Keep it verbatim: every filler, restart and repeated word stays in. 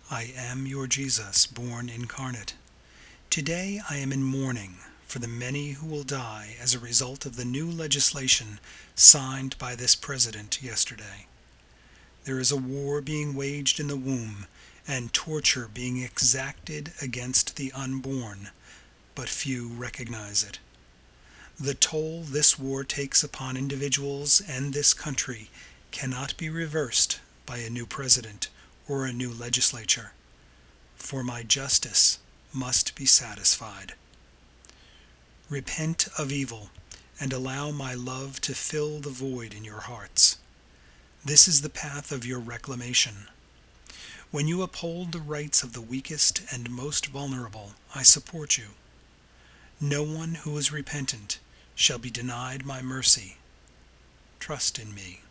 I am your Jesus, born incarnate. Today I am in mourning for the many who will die as a result of the new legislation signed by this president yesterday. There is a war being waged in the womb and torture being exacted against the unborn, but few recognize it. The toll this war takes upon individuals and this country cannot be reversed by a new president or a new legislature, for my justice must be satisfied. Repent of evil and allow my love to fill the void in your hearts. This is the path of your reclamation. When you uphold the rights of the weakest and most vulnerable, I support you. No one who is repentant shall be denied my mercy. Trust in me.